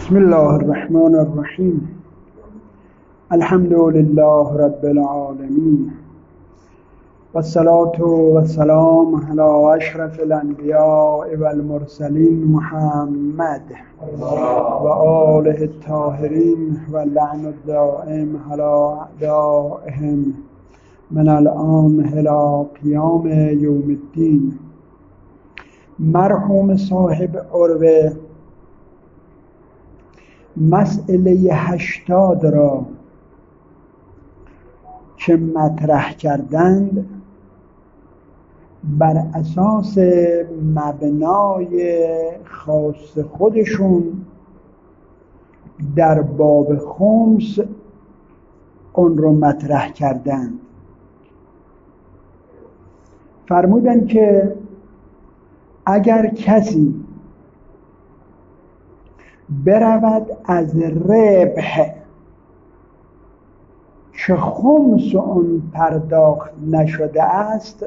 بسم الله الرحمن الرحیم. الحمد لله رب العالمین والصلاة والسلام علی اشرف الانبیاء والمرسلین محمد و آله الطاهرین و لعن الدائم علی اعدائهم من الآن الی قیام یوم الدین. مرحوم صاحب عروه مسئله 80 را که مطرح کردند بر اساس مبنای خاص خودشون در باب خمس اون رو مطرح کردند. فرمودند که اگر کسی برود از ربح که خمس اون پرداخت نشده است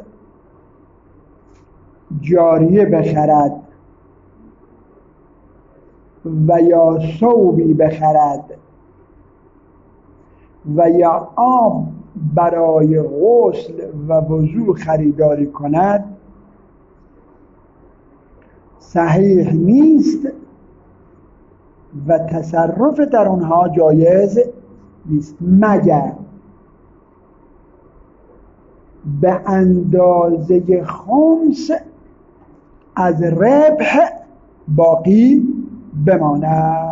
جاریه بخرد و یا ثوبی بخرد و یا آب برای غسل و وضو خریداری کند، صحیح نیست و تصرف در اونها جایز نیست مگر به اندازه خمس از ربح باقی بماند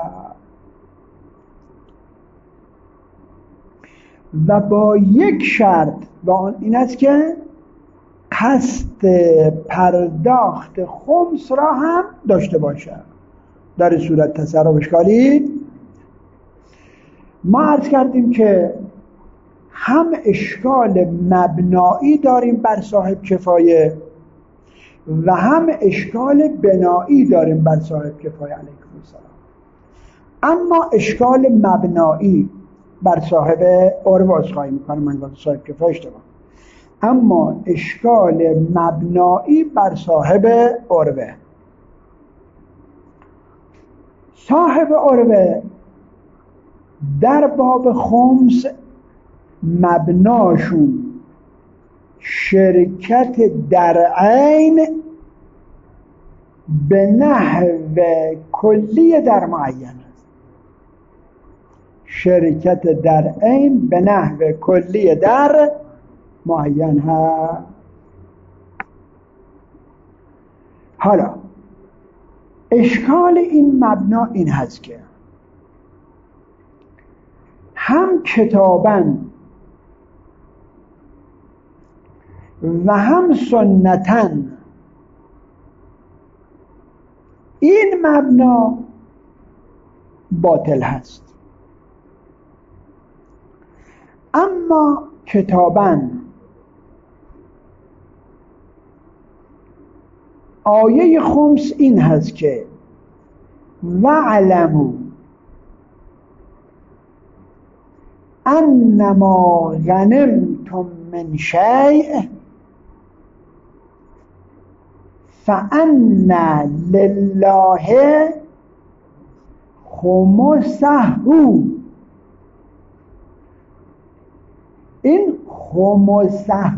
و با یک شرط، و آن این است که قصد پرداخت خمس را هم داشته باشد. در صورت تصرف اشکالی. ما عرض کردیم که هم اشکال مبنایی داریم بر صاحب کفایه و هم اشکال بنایی داریم بر صاحب کفایه علیکم السلام. اما اشکال مبنایی بر صاحب عروه خواهی میکنم، من گفتم صاحب کفایه اشتباه، اما اشکال مبنایی بر صاحب عروه. صاحب عروه در باب خمس مبناشون شرکت در عین به نحو کلی در معین است. شرکت در عین به نحو کلی در معین هست. حالا اشکال این مبنا این هست که هم کتاباً و هم سنتاً این مبنا باطل هست. اما کتاباً آیه خمس این هست که وَاعْلَمُوا أَنَّمَا غَنِمْتُم مِّن شَيْءٍ فَأَنَّ لِلَّهِ خُمُسَهُ. این خمسه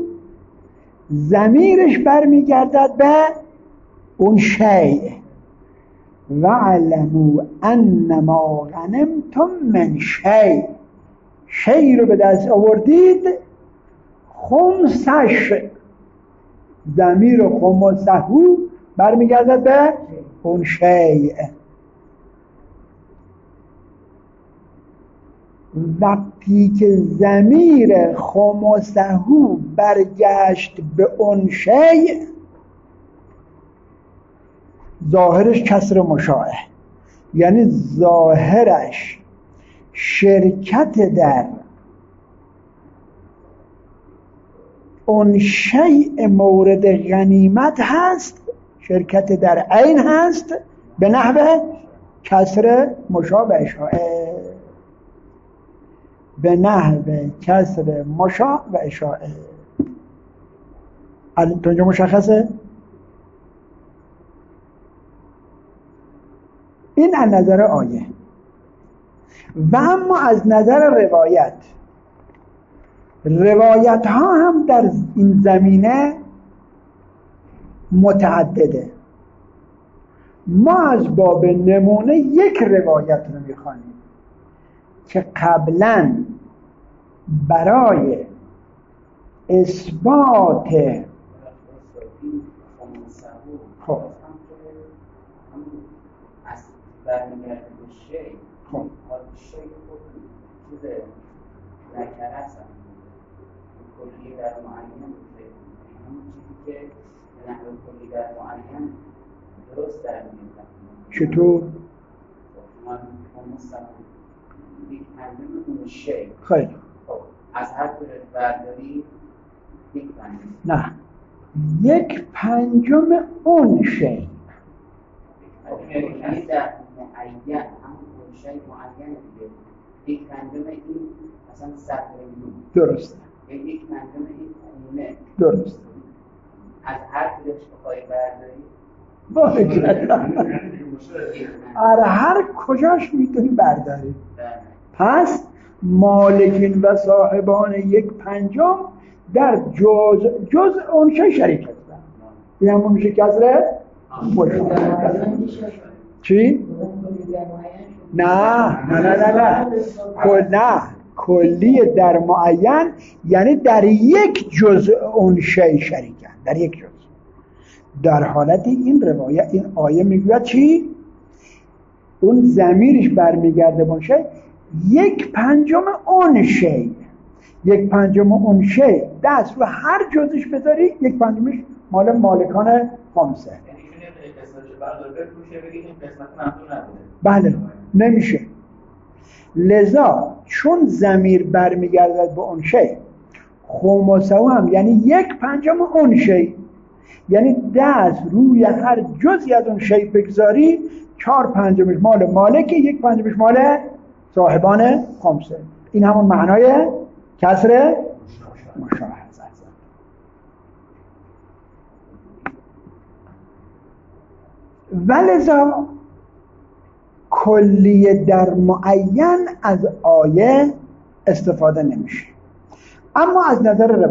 ضمیرش برمیگردد به اون شیء. وَاعْلَمُوا أَنَّمَا غَنِمْتُم مِّن شَیءٍ، شیء رو به دست آوردید، خمسش ضمیر خمسه برمیگردد به اون شیء. وقتی که ضمیر خمسه برگشت به اون شیء ظاهرش کسر مشاعه، یعنی ظاهرش شرکت در اون شیء مورد غنیمت هست، شرکت در عین هست به نحو کسر مشاع و اشاعه، به نحو کسر مشاع و اشاعه. تا اینجا مشخصه؟ این از نظر آیه. و اما از نظر روایت ها هم در این زمینه متعدده. ما از باب نمونه یک روایت رو میخوانیم که قبلا برای اثبات خب برمیگرده به شی. خب شی خود چیز نکره هست، کلی در معین همون چیزی که به نحو کلی در معین درست در میاد. چطور؟ من مستقیم یک پنجم اون شی. خیلی خب از هر طرف برداری یک پنجم. نه، یک پنجم اون شی. یعنی در معین همون شی معین دیگه. یک پنجم این مثلا 100 میلیون. درسته. یک پنجم این خونه. درسته. از هر طرفش بخوای برداری هر کجاش میتونی برداری. پس مالکین و صاحبان یک پنجم در جز اون شی شریک هستن. این همون میشه کسره چی؟ نه کلی در معین یعنی در یک جز اون شی شریکن، در یک جز. در حالتی این روایت این آیه میگوید چی؟ اون ضمیرش برمیگرده به شی، یک پنجم اون شی. یک پنجم اون شی دست و هر جزش بذاری یک پنجمش مال مالکان خمسه. بله نمیشه. لذا چون ضمیر برمیگردد به اون شی، خمسه هم یعنی یک پنجم اون شی، یعنی دست روی هر جزی از اون شی بگذاری 4/5 مال مالک، 1/5 مال صاحبان خمسه. این همون معنای کسر مشاهده. ولذا کلیه در معین از آیه استفاده نمیشه. اما از نظر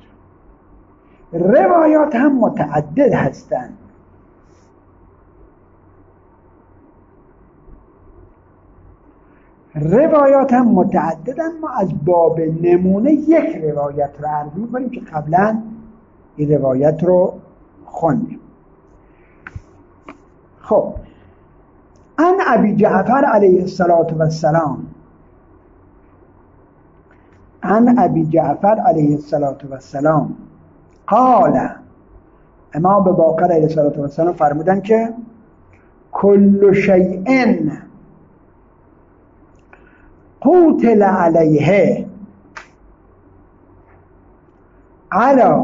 روایات هم متعدد هستند. روایات هم متعددن. ما از باب نمونه یک روایت رو عرض می‌کنیم که قبلا این روایت رو خوندیم. خب عن ابی جعفر علیه السلام قال، امام باقر علیه السلام فرمودن که کل شیء قتل علیه علی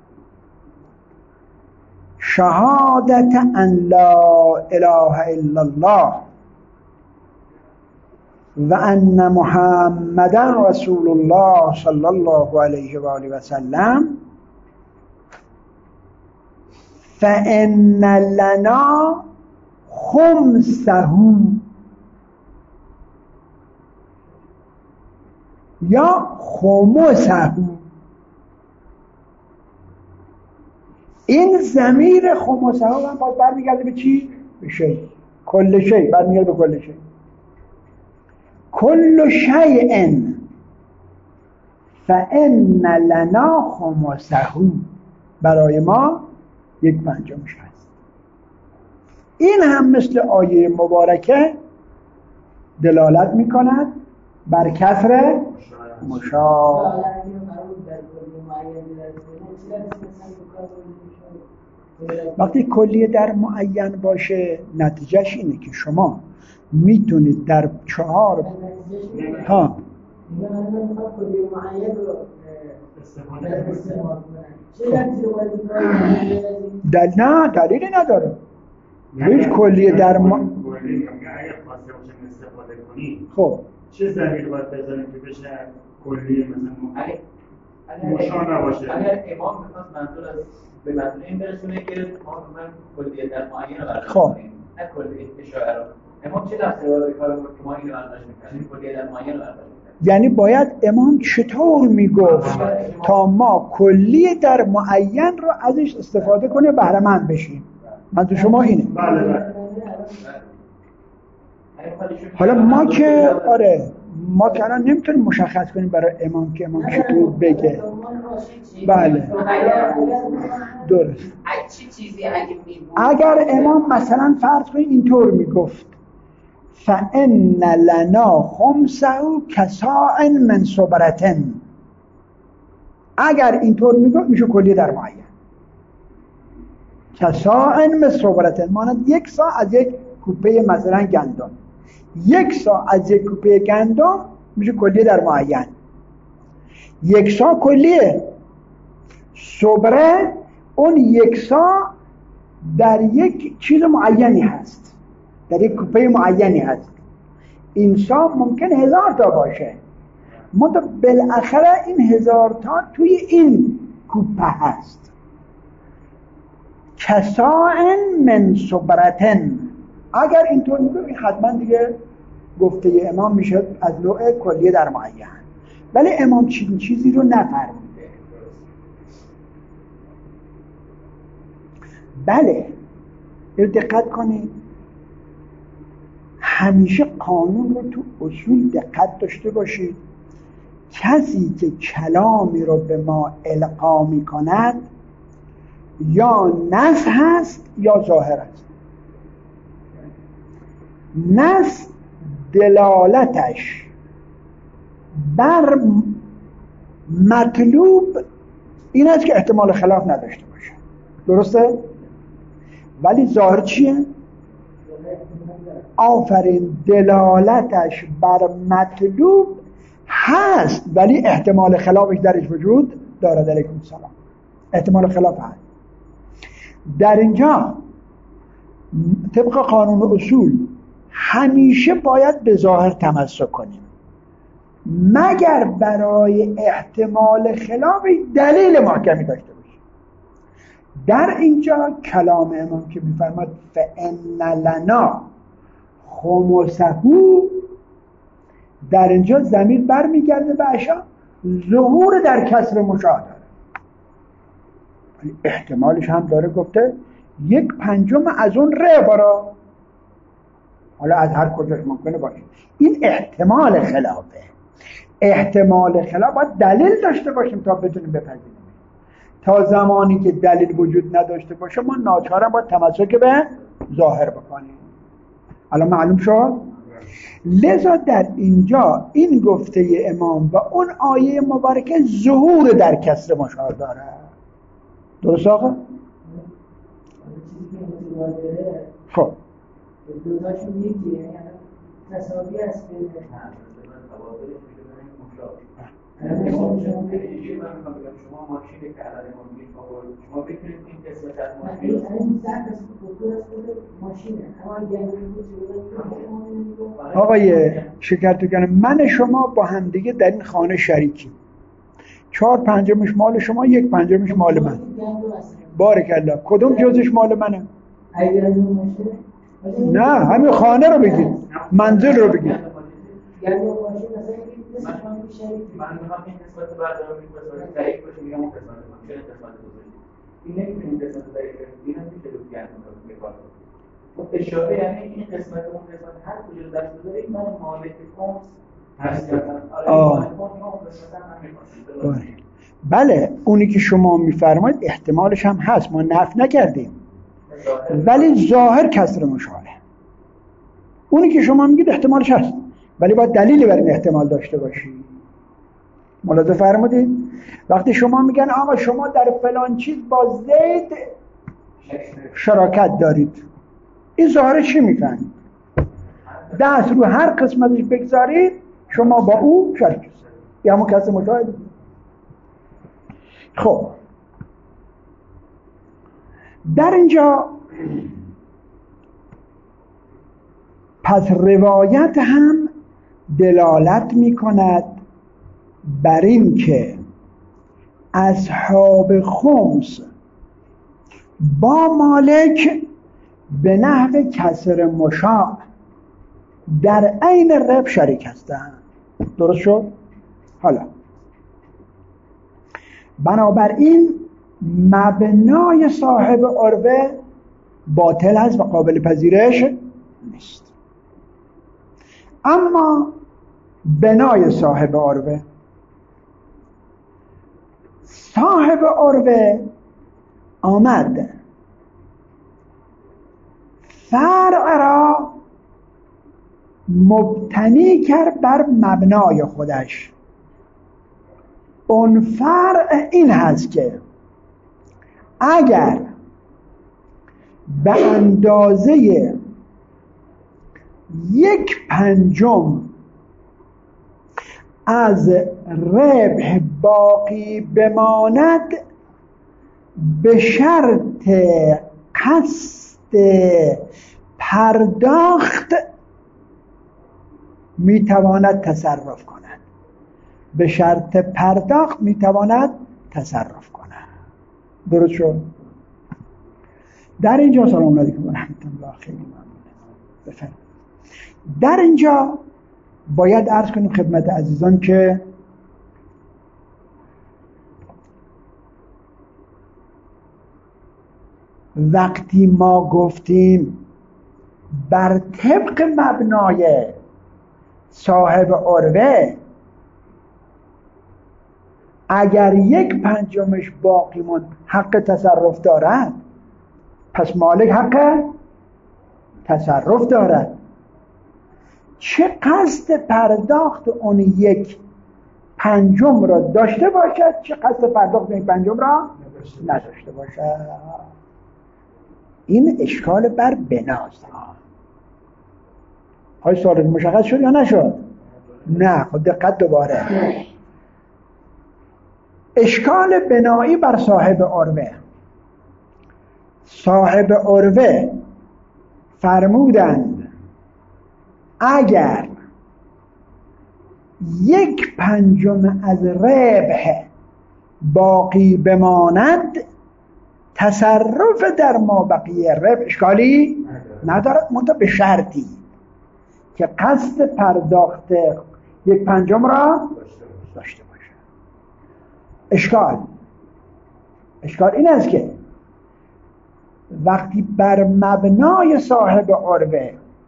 شهادت ان لا اله الا الله و ان محمدا رسول الله صلی الله علیه و آله و سلم فان لنا خمسه یا خمسه. این ضمیر خمسه ها هم باز برمیگرده به چی؟ به شی. کل شی برمیگرده به کل شی. کل شیء فان لنا خمسه، برای ما 1/5 هست. این هم مثل آیه مبارکه دلالت میکند بر کسر مشار. وقتی کلیه در معین باشه نتیجهش اینه که شما میتونید در 4 ها نه دلیلی نداره. هیچ کلیه در خب چه ضمیر باید بذاریم که بشه کلیه مثلا مشار نباشه؟ اگر امام میخواست منظور از به معنی این برسونه که ما من کلیه در معین رو خب نه کلیه اشاره رو امام چه دسته رو کار بود که ما اینو برداشت می‌کنیم کلیه در معین رو برداشت می‌کنیم؟ یعنی باید امام چطور میگفت تا ما کلیه در معین رو ازش استفاده کنه بهره مند بشیم. منظور شما اینه. حالا ما که ما که الان نمیتونیم مشخص کنیم برای امام که امام چطور بگه. بله درست. اگر امام مثلا فرض کنید اینطور میگفت فَإِنَّ لَنَا خُمْسَهُ كَسَاءٍ مِنْ صُبْرَةٍ، اگر اینطور میگفت میشه کلیه در معین. کساء من صبرة، مانند یک سا از یک کوپه مثلا گندم، یک سا از یک کوپه گندم میشه کلیه در معین. یک سا کلیه، صبره اون یک سا در یک چیز معینی هست، در یک کوپه معینی هست. این سا ممکن 1000 تا باشه، منتها بالاخره این 1000 تا توی این کوپه هست. کسائن من صبرتن، اگر اینطور میگه حتما دیگه گفته امام میشه از نوع کلیه در معین. ولی امام چیزی رو نفرموده. بله دقت کنید، همیشه قانون رو تو اصول دقت داشته باشید. کسی که کلامی رو به ما القا میکند یا نص هست یا ظاهر است. نص دلالتش بر مطلوب این است که احتمال خلاف نداشته باشه، درسته؟ ولی ظاهر چیه؟ آفرین، دلالتش بر مطلوب هست ولی احتمال خلافش درش وجود دارد. علیکم السلام. احتمال خلاف هست. در اینجا طبق قانون اصول همیشه باید به ظاهر تمسک کنیم مگر برای احتمال خلاف دلیل محکمی داشته باشیم. در اینجا کلام امام که میفرماد فَإِنَّ لَنَا خُمُسَهُ، در اینجا ضمیر برمیگرده به اشیا ظهور در کسر مشاهده، احتمالش هم داره گفته 1/5 از اون ربارا، حالا از هر کجاش ممکنه باشه. این احتمال خلافه. احتمال خلاف باید دلیل داشته باشیم تا بتونیم بپذیریم. تا زمانی که دلیل وجود نداشته باشه ما ناچارم باید تمسک به ظاهر بکنیم. الان معلوم شد؟ لذا در اینجا این گفته امام و اون آیه مبارکه ظهور در کسر مشاهده داره. درست آقا؟ خب دوتاشون یکیه، یعنی تصاوی است که شما ماشین که الان شما بکنید این قسمت از ماشینه. آقای شکرتگان، من شما با هم دیگه در این خانه شریکی، 4/5 مال شما، 1/5 مال من. بارکالله. کدوم جزش مال منه؟ نه همین خانه رو بگید، منزل رو بگید. من میخوام این قسمت بردارم این قسمت ضعیف باشه، میگم اون قسمت من چه قسمت بزرگی این نمیتونیم قسمت ضعیف این هم میشه رو گرد میکنم خب اشاره یعنی این قسمت اون قسمت هر کجا دست بذارید من مالک خمس هستم. بله اونی که شما میفرمایید احتمالش هم هست، ما نفی نکردیم، ولی ظاهر کسر مشاهده. اونی که شما میگید احتمالش هست ولی باید دلیلی بر این احتمال داشته باشید. ملاحظه فرمودید؟ وقتی شما میگن آقا شما در فلان چیز با زید شراکت دارید، این ظاهر چی میکنید؟ دست رو هر قسمتش بگذارید شما با او شریک هستید، یا همون کسر مشاهده. خب در اینجا پس روایت هم دلالت می کند بر این که اصحاب خمس با مالک به نحو کسر مشاع در عین رب شریک هستند. درست شد؟ حالا بنابراین مبنای صاحب عروه باطل هست و قابل پذیرش نیست. اما بنای صاحب عروه، صاحب عروه آمد فرع را مبتنی کرد بر مبنای خودش. اون فرع این هست که اگر به اندازه 1/5 از ربح باقی بماند به شرط قصد پرداخت میتواند تصرف کند. به شرط پرداخت میتواند تصرف کند. درست شد؟ در اینجا سلام علیکم و رحمت الله، خیلی ممنون. بفرمایید. در اینجا باید عرض کنیم خدمت عزیزان که وقتی ما گفتیم بر طبق مبنای صاحب عروه اگر 1/5 باقی ماند حق تصرف دارد، پس مالک حق تصرف دارد. چه قصد پرداخت اون 1/5 را داشته باشد، چه قصد پرداخت 1/5 را نداشته باشد. این اشکال بر بناست. های سوال مشخص شد یا نشد؟ نه. خود دقت دوباره. اشکال بنایی بر صاحب عروه. صاحب عروه فرمودند اگر 1/5 از ربح باقی بماند تصرف در ما بقیه ربح اشکالی ندارد، منتها به شرطی که قصد پرداخت 1/5 را داشته باشه. اشکال این است که وقتی بر مبنای صاحب عروه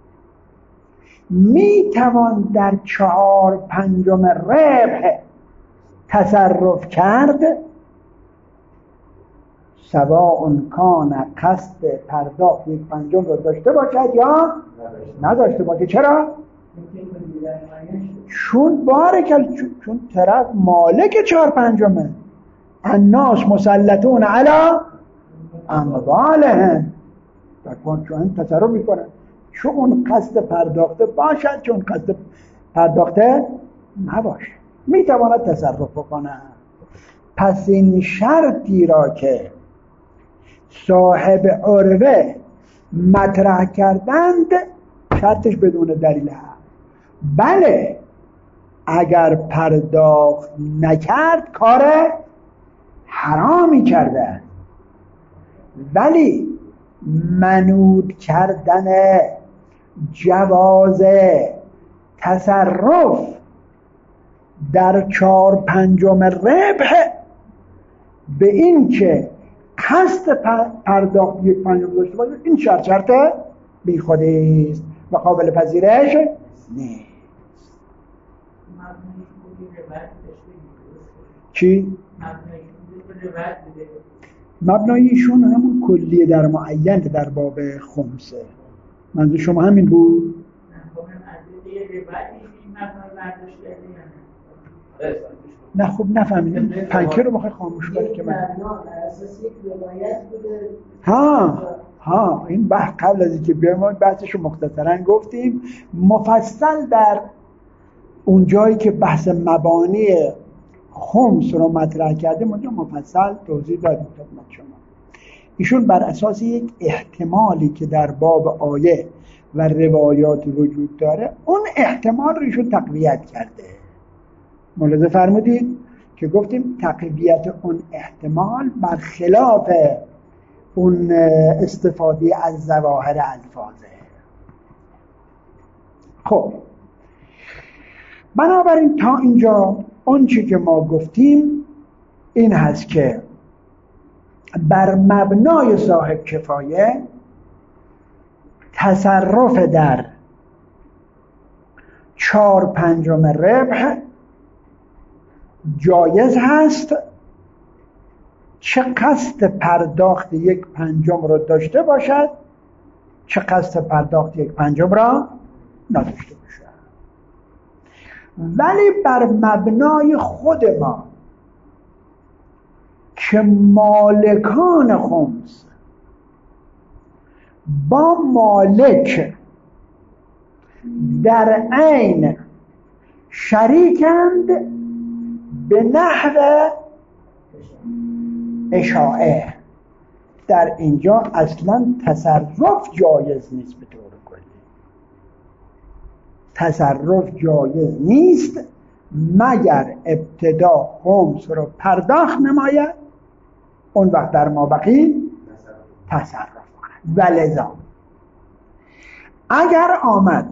میتوان در 4/5 ربح تصرف کرد، سواء کان قصد پرداخت 1/5 را داشته باشد یا نداشته باشد. چرا؟ چون چون طرف مالک 4/5 الناس مسلطون علی اموالهم، چون تصرف میکنن، چون قصد پرداخته باشد چون قصد پرداخته نباشه میتواند تصرف بکنه. پس این شرطی را که صاحب عروه مطرح کردند شرطش بدون دلیل هست. بله اگر پرداخت نکرد کار حرامی کرده، ولی منوط کردن جواز تصرف در 4/5 ربح به این که قصد پرداخت 1/5 داشته باشه، این شرط بی خودی است و قابل پذیرش نیست. چی؟ مبناییشون همون کلیه در معین در باب خمسه. منظور شما همین بود؟ نه خوب نفهمیدم. پنکه رو بخوای خاموش کنی که من این بحث قبل از اینکه بیایم ما بحثش رو مختصرا گفتیم. مفصل در اون جایی که بحث مبانی خمس رو مطرح کردیم اونجا مفصل توضیح دادیم خدمت شما. ایشون بر اساس یک احتمالی که در باب آیه و روایات وجود داره اون احتمال رو ایشون تقویت کرده. ملاحظه فرمودید که گفتیم تقویت اون احتمال برخلاف اون استفاده از ظواهر الفاظه. خب بنابراین تا اینجا اون چی که ما گفتیم این هست که بر مبنای صاحب کفایه تصرف در 4/5 ربح جایز هست، چه قصد پرداخت 1/5 رو داشته باشد، چه قصد پرداخت 1/5 را نداشته باشد. ولی بر مبنای خود ما که مالکان خمس با مالک در عین شریکند به نحو اشاعه، در اینجا اصلا تصرف جایز نیست. به طور کلی تصرف جایز نیست مگر ابتدا خمس رو پرداخت نماید، اون وقت در مابقی تصرف کند. ولذا اگر آمد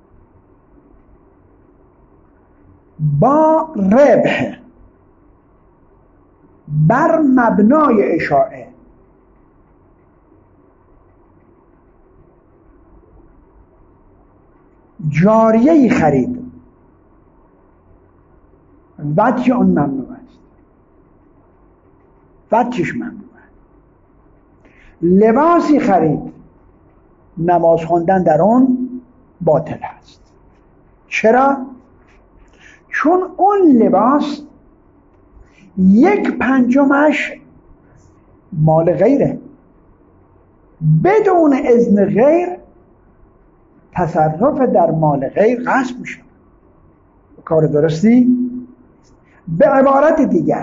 با ربح بر مبنای اشاعه جاریه‌ای خرید، وجه اون ممنوع است، وجهش ممنوع است. لباسی خرید، نماز خواندن در اون باطل است. چرا؟ چون اون لباس 1/5 مال غیره، بدون اذن غیر تصرف در مال غیر غصب میشه، کار درستی. به عبارت دیگر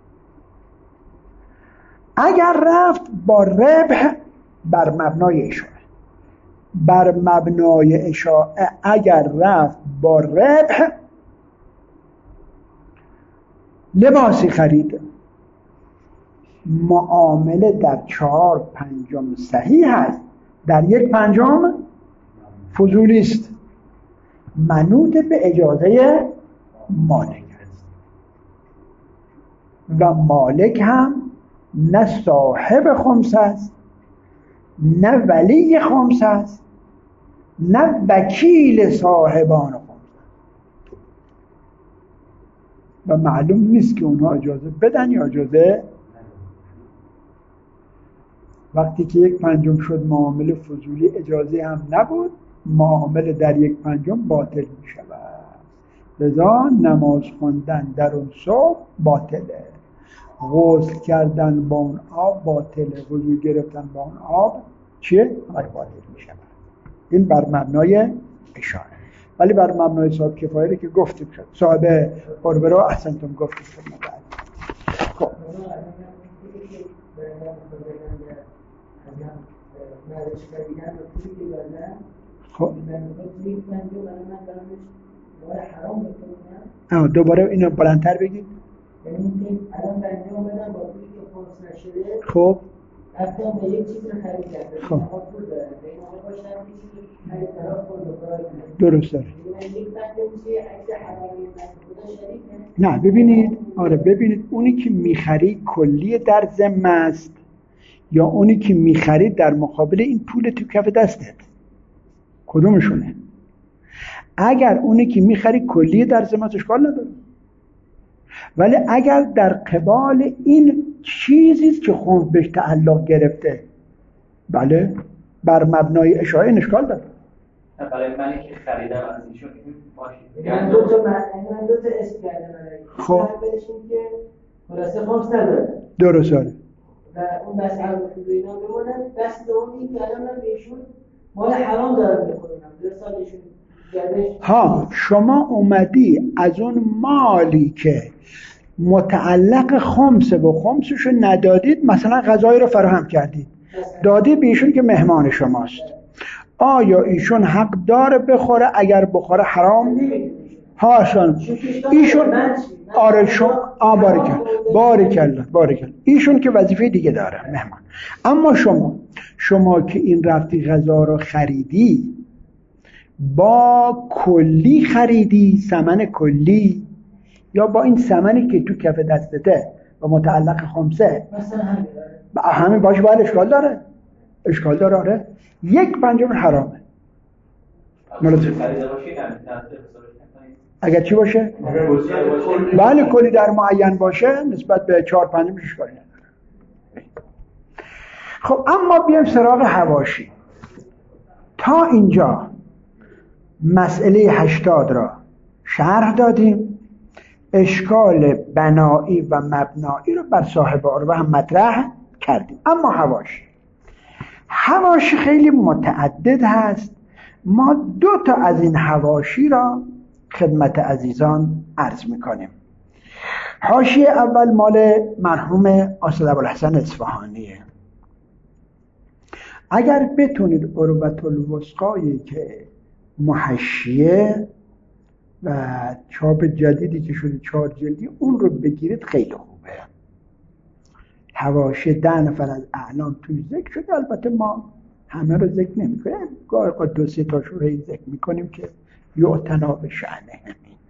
اگر رفت با ربح بر مبنای اشاعه، بر مبنای اشاعه اگر رفت با ربح لباسی خرید، معامله در 4/5 صحیح هست، در 1/5 فضولی است، منوط به اجازه مالک است. و مالک هم نه صاحب خمس است، نه ولی خمس است، نه وکیل صاحبان خمس است. و معلوم نیست که اونها اجازه بدن یا اجازه. وقتی که 1/5 شد معامله فضولی، اجازه هم نبود، معامله در 1/5 باطل می شود. لذا نماز خواندن در اون صبح باطله، غسل کردن با اون آب باطله، وضو گرفتن با اون آب چیه؟ باطل می شود. این بر مبنای اشاره. ولی بر مبنای صاحب کفایه که گفتیم شد، صاحب قربه رو احسنتم گفتیم شد. خب خب دوباره اینو بلندتر بگید. خب خب درست داره. نه ببینید، آره ببینید، اونی که میخری کلی در ذمه است یا اونی که میخرید در مقابل این پول تو کف دستت، کدومشونه؟ اگر اونی که میخری کلی در ذمه است اشکال نداره، ولی اگر در قبال این چیزی که خمس بهش تعلق گرفته، بله بر مبنای اشاعه اشکال داره. برای منی که خریدم از ایشون من دو تا اسم کردم. خب اولشون که خلاصه خمس نداره، درست داره، و اون بس حرام اینا بمونن. بس دومی که الان من بهشون مال حرام دارم میخورم، 2 سالشون گردش. ها شما اومدی از اون مالی که متعلق خمس و خمسشو ندادید، مثلا غذایی رو فراهم کردید دادید به ایشون که مهمان شماست، آیا ایشون حق داره بخوره؟ اگر بخوره حرام هاشون ایشون آره بارکالله ایشون که وظیفه دیگه داره مهمان. اما شما که این رفتی غذا رو خریدی، با کلی خریدی، ثمن کلی، یا با این ثمنی که تو کف دستته و متعلق خمسه، همین باشه، باید اشکال داره آره. 1/5 حرامه. اگر چی باشه؟ بله کلی در معین باشه نسبت به 4/5 اشکالی نداره. خب اما بیایم سراغ حواشی. تا اینجا مسئله 80 را شرح دادیم، اشکال بنایی و مبنایی رو بر صاحب عروه هم مطرح کردیم. اما حواشی خیلی متعدد هست. ما 2 تا از این حواشی را خدمت عزیزان عرض میکنیم. حاشیه اول مال مرحوم اسد ابوالحسن اصفهانیه. اگر بتونید عروة الوثقایی که محشیه و چاپ جدیدی که شده 4 جلدی اون رو بگیرید خیلی خوبه. حواشی 10 نفر از اعلام توی ذکر شده. البته ما همه رو ذکر نمی کنیم، گاهی 2-3 تاشو رو ذکر میکنیم که یعتنا به شأنه.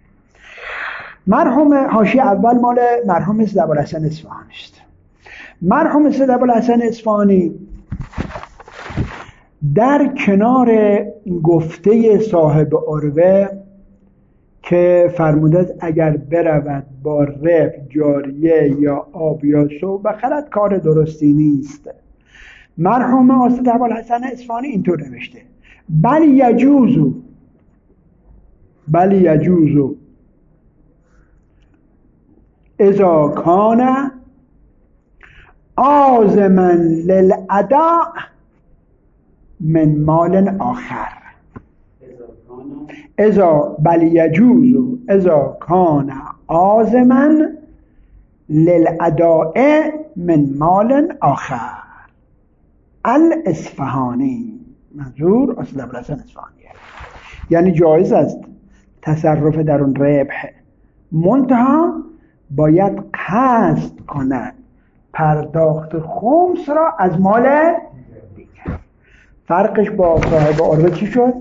مرحوم حاشیه اول مال مرحوم اسد ابوالحسن اصفهانی است. مرحوم اسد ابوالحسن اصفهانی در کنار گفته صاحب عروه که فرموده اگر برود با رب جاریه یا آب یا سو بخرد کار درستی نیست، مرحوم اسد ابوالحسن اصفهانی اینطور نوشته: بل یجوز اذا کان عازما للاداء من مال آخر. بل یجوز اذا کان عازما للاداء من مال آخر. الاصفهانی، منظور اسد ابوالحسن اصفهانی، یعنی جایز است تصرف در اون ربح، منتها باید قصد کند پرداخت خمس را از مال دیگر. فرقش با صاحب عروه چی شد؟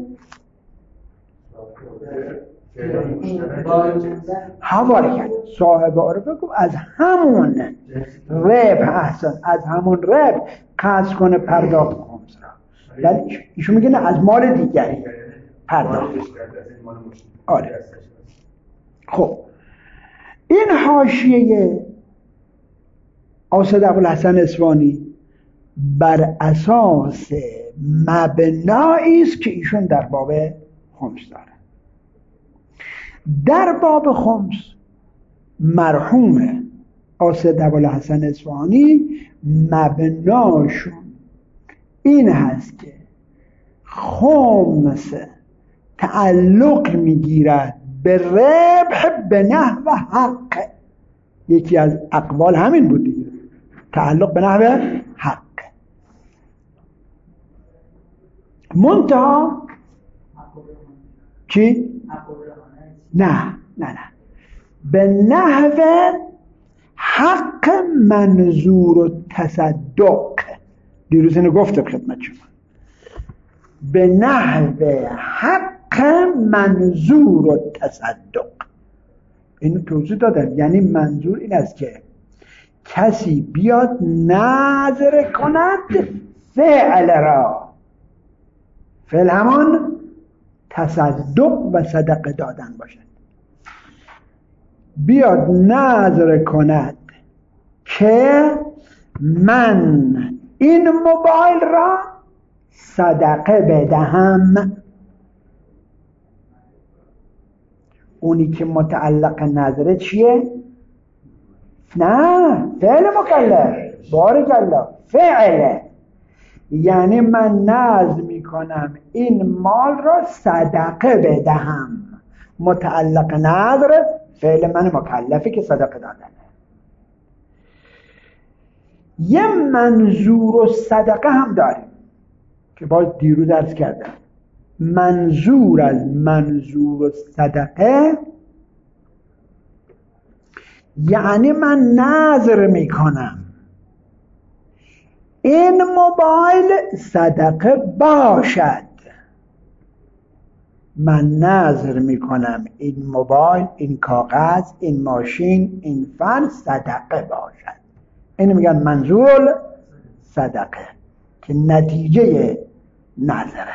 حوالی صاحب عروه گفت از همون ربح، احسن، از همون ربح قصد کنه پرداخت خمس را، ولی ایشون میگه نه، از مال دیگری پرداخت. آره. خب این حاشیه اسد ابوالحسن اصفهانی بر اساس مبنایی است که ایشون در باب خمس داره. در باب خمس مرحوم اسد ابوالحسن اصفهانی مبناشون این هست که خمس تعلق میگیرد به ربح به نحو حق. یکی از اقوال همین بود دیگه، تعلق به نحو حق. منتها چی؟ نه به نحو حق منظور و تصدق. دیروز اینو گفتم خدمت شما، به نحو حق منظور و تصدق. اینو توضیح دادم. یعنی منظور این است که کسی بیاد نظر کند فعل را، فعل همان تصدق و صدقه دادن باشد. بیاد نظر کند که من این موبایل را صدقه بدهم. اونی که متعلق نظره چیه؟ نه، فعل مکلف. بارک الله، فعله. یعنی من نظر میکنم این مال را صدقه بدهم. متعلق نظر فعل من مکلفی که صدقه دادنه. یه منظور و صدقه هم داریم که باید دیروز عرض کردم. منظور از منظور و صدقه یعنی من نظر میکنم این موبایل صدقه باشد. من نذر میکنم این موبایل، این کاغذ، این ماشین، این فن صدقه باشد. اینو میگن منظور صدقه که نتیجه نذره.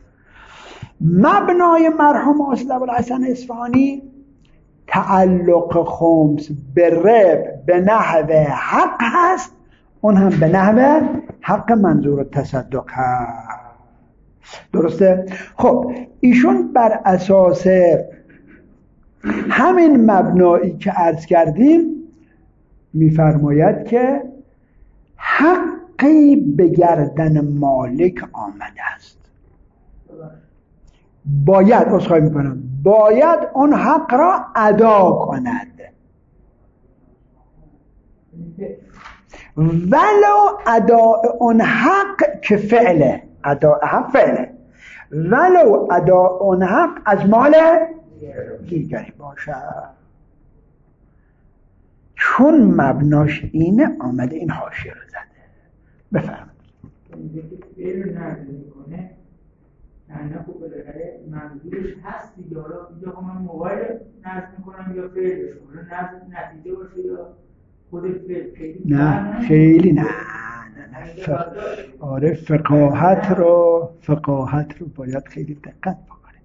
مبنای مرحوم استاد ابوالحسن اصفهانی تعلق خمس به رب به نحو حق هست، اون هم به نحو حق منظور تصدق هست. درسته؟ خب ایشون بر اساس همین مبنایی که عرض کردیم میفرماید که حقی به گردن مالک آمده است، باید عذرخواهی میکنم باید اون حق را ادا کند، ولو اداء اون حق که فعله، اداء حق فعله، ولو اداء اون حق از مال دیگری باشد. چون مبناش اینه آمده این حاشیه رو زده. بفرمایید. فعل رو نقل میکنه، نه خب بالاخره منظورش هست دیگه. حالا اینجا من موبایل نصب میکنم یا فعلش رو نتیجه باشه یا خود فعل؟ نه خیلی نه. آره فقاهت رو باید خیلی دقت بکنید.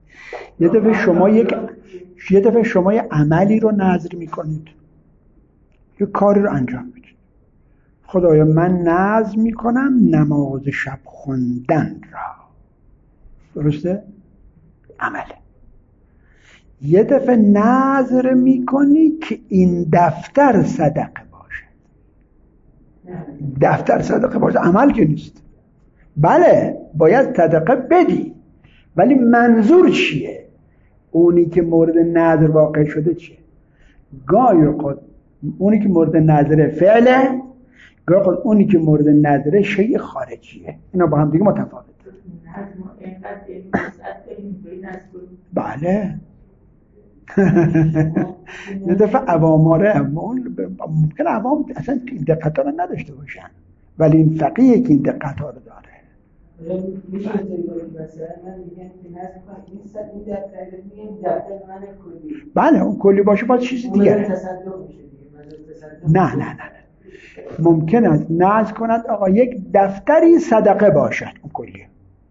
یه دفعه شما یه عملی رو نذر میکنید، یه کاری رو انجام میدید. خدایا من نذر میکنم نماز شب خوندن را، درسته؟ عمله. یه دفعه نذر میکنی که این دفتر صدقه باشه. دفتر صدقه باشه عمل که نیست. بله باید صدقه بدی، ولی منظور چیه؟ اونی که مورد نذر واقع شده چیه؟ گاهی اوقات اونی که مورد نظر فعله، گاهی اوقات اونی که مورد نظر شیء خارجیه. اینا با هم دیگه متفاوته. بله یه دفعه عواماره ممکن عوام اصلا این دقت ها رو نداشته باشن، ولی این فقیه که این دقت ها رو داره. میشه مثلا من میگم که نظر کنم این دفتر من کلی، بله اون کلی باشه باز چیز دیگه. نه ممکن است نذر کند آقا یک دفتری صدقه باشد، اون کلیه.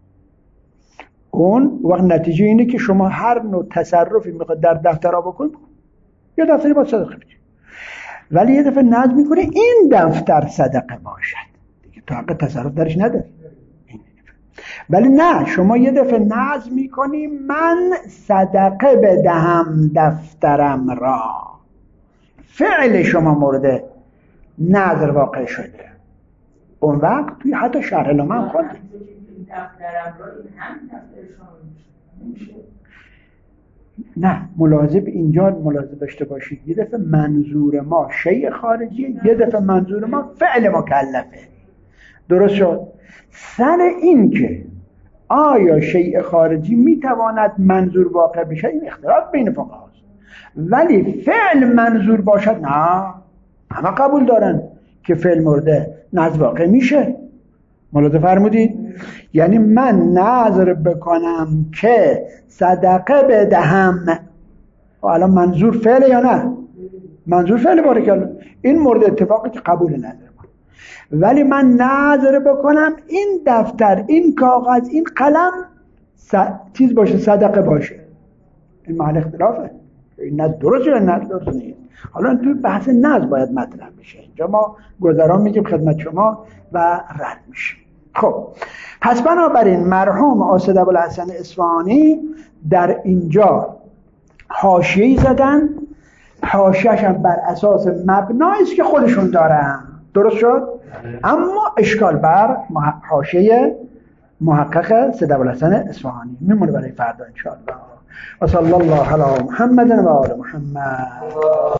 اون وقت نتیجه اینه که شما هر نوع تصرفی میخواد در دفترها بکنید، یا دفتری با صدقه بدید. ولی یه دفعه نذر میکنه این دفتر صدقه باشد، دیگه تو حق تصرف درش نداری. ولی نه، شما یه دفعه نذر میکنی من صدقه بدهم دفترم را، فعل شما مورد نذر واقع شده. اون وقت توی حتی شرح نامه هم خوندیم دفترم را این هم دفتر شما میشه. نه ملاحظه اینجا ملاحظه داشته باشید، یه دفعه منظور ما شیء خارجی، یه دفعه منظور ما فعل مکلفه. درست شد؟ سر این که آیا شیء خارجی میتواند منظور واقع بشه این اختلاف بین فقهاست، ولی فعل منظور باشد نه، همه قبول دارن که فعل مورد نذر واقع میشه. ملاحظه فرمودید؟ یعنی من نذر بکنم که صدقه بدهم، الان منظور فعل یا نه؟ منظور فعل بارک الله، این مورد اتفاقی که قبول نداره. ولی من نذر بکنم این دفتر، این کاغذ، این قلم چیز باشه، صدقه باشه، این محل اختلافه. این نه درست یا نه درست نیست. حالا توی بحث نذر باید مطرح بشه. اینجا ما گذران میگیم خدمت شما و رد میشه. خب پس بنابراین مرحوم استاد ابوالحسن اصفهانی در اینجا حاشیه‌ای زدن، حاشیه‌اش هم بر اساس مبنایی است که خودشون دارن. درست شد؟ اما اشکال بر حاشیه محقق سید ابوالحسن اصفهانی میمونه برای فردا ان شاء الله. و صلی الله علی محمد و آل محمد.